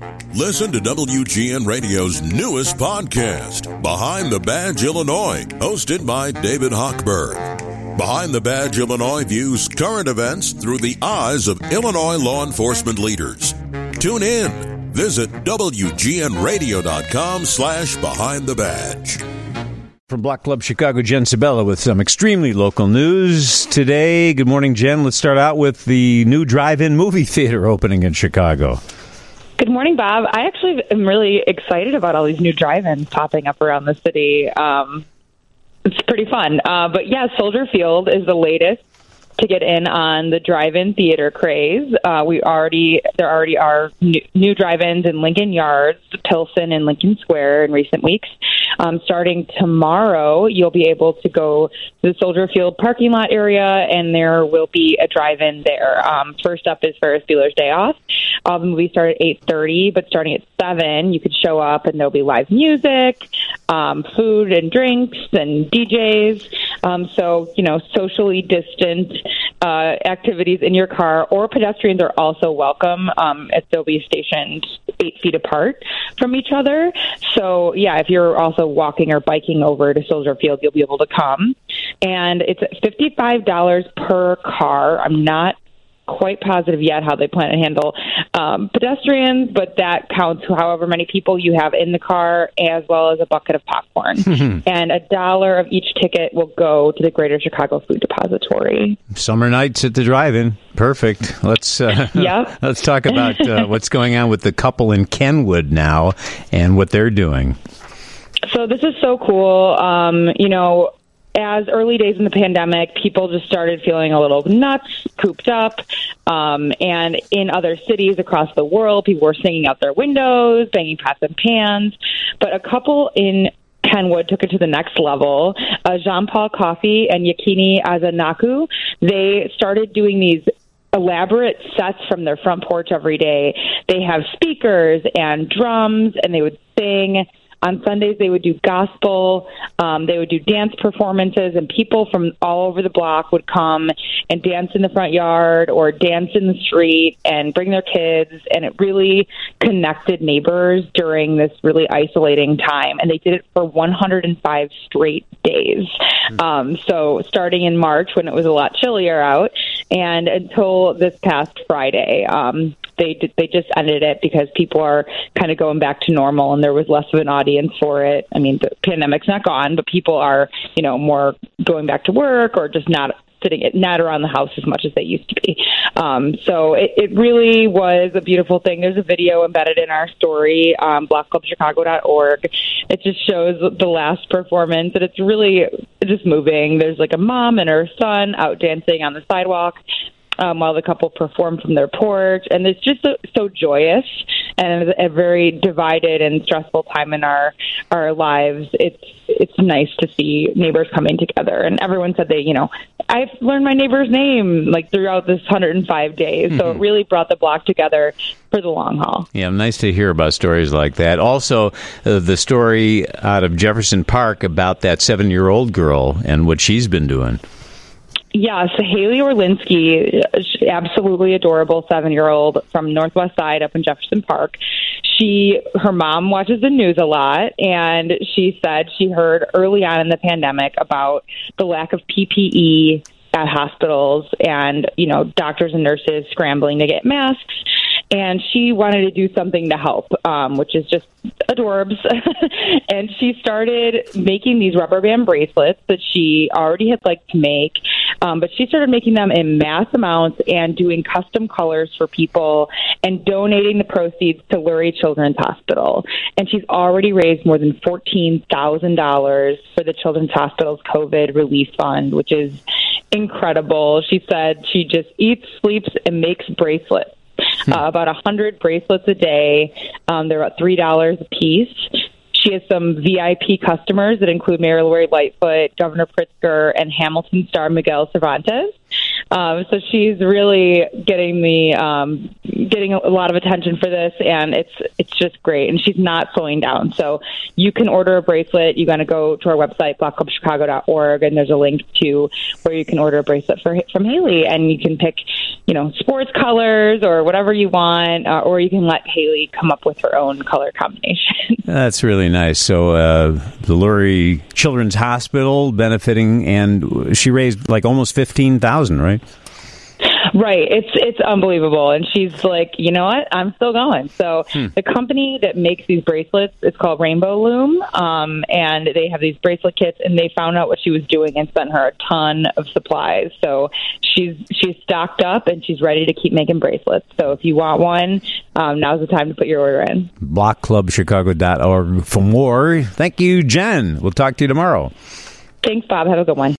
Listen to WGN Radio's newest podcast, Behind the Badge Illinois, hosted by David Hochberg. Behind the Badge Illinois views current events through the eyes of Illinois law enforcement leaders. Tune in. Visit WGNRadio.com/Behind the Badge. From Block Club Chicago, Jen Sabella with some extremely local news today. Good morning, Jen. Let's start out with the new drive-in movie theater opening in Chicago. Good morning, Bob. I actually am really excited about all these new drive-ins popping up around the city. It's pretty fun. But yeah, Soldier Field is the latest to get in on the drive-in theater craze. There already are new drive-ins in Lincoln Yards, Pilsen, and Lincoln Square in recent weeks. Starting tomorrow, you'll be able to go to the Soldier Field parking lot area, and there will be a drive-in there. First up is Ferris Bueller's Day Off. The movie started at 8:30, but starting at 7, you could show up, and there'll be live music, food and drinks, and DJs. So, socially distant activities in your car, or pedestrians are also welcome, as they'll be stationed 8 feet apart from each other. So, yeah, if you're also walking or biking over to Soldier Field, you'll be able to come. And it's $55 per car. I'm not quite positive yet how they plan to handle pedestrians, but that counts however many people you have in the car, as well as a bucket of popcorn. And $1 of each ticket will go to the Greater Chicago Food Depository. Summer nights at the drive-in. Perfect. Let's let's talk about what's going on with the couple in Kenwood now and what they're doing. So this is so cool. As early days in the pandemic, people just started feeling a little nuts, cooped up, and in other cities across the world, people were singing out their windows, banging pots and pans. But a couple in Kenwood took it to the next level. Jean Paul Coffey and Yakini Azanaku, they started doing these elaborate sets from their front porch every day. They have speakers and drums, and they would sing. On Sundays, they would do gospel, they would do dance performances, and people from all over the block would come and dance in the front yard or dance in the street and bring their kids, and it really connected neighbors during this really isolating time, and they did it for 105 straight days. So starting in March, when it was a lot chillier out, and until this past Friday, they just ended it because people are kind of going back to normal, and there was less of an audience for it. I mean, the pandemic's not gone, but people are, more going back to work or just not around the house as much as they used to be. So it really was a beautiful thing. There's a video embedded in our story, blockclubchicago.org. It just shows the last performance, and it's really just moving. There's like a mom and her son out dancing on the sidewalk while the couple perform from their porch. And it's just so joyous, and a very divided and stressful time in our lives. It's nice to see neighbors coming together. And everyone said I've learned my neighbor's name throughout this 105 days. So it really brought the block together for the long haul. Yeah, nice to hear about stories like that. Also, the story out of Jefferson Park about that 7-year-old girl and what she's been doing. Yes, Haley Orlinsky, absolutely adorable 7-year-old from Northwest Side up in Jefferson Park. Her mom watches the news a lot, and she said she heard early on in the pandemic about the lack of PPE at hospitals and, doctors and nurses scrambling to get masks. And she wanted to do something to help, which is just adorbs. And she started making these rubber band bracelets that she already had liked to make. But she started making them in mass amounts and doing custom colors for people and donating the proceeds to Lurie Children's Hospital. And she's already raised more than $14,000 for the Children's Hospital's COVID relief fund, which is incredible. She said she just eats, sleeps, and makes bracelets. About 100 bracelets a day. They're about $3 a piece. She has some VIP customers that include Mayor Lori Lightfoot, Governor Pritzker, and Hamilton star Miguel Cervantes. So she's really getting getting a lot of attention for this, and it's just great. And she's not slowing down. So you can order a bracelet. You got to go to our website, blockclubchicago.org, and there's a link to where you can order a bracelet from Haley, and you can pick, sports colors or whatever you want, or you can let Haley come up with her own color combination. That's really nice. So the Lurie Children's Hospital benefiting, and she raised like almost $15,000, right? Right. It's unbelievable. And she's like, you know what? I'm still going. So the company that makes these bracelets is called Rainbow Loom. And they have these bracelet kits, and they found out what she was doing and sent her a ton of supplies. So she's stocked up, and she's ready to keep making bracelets. So if you want one, now's the time to put your order in. blockclubchicago.org for more. Thank you, Jen. We'll talk to you tomorrow. Thanks, Bob. Have a good one.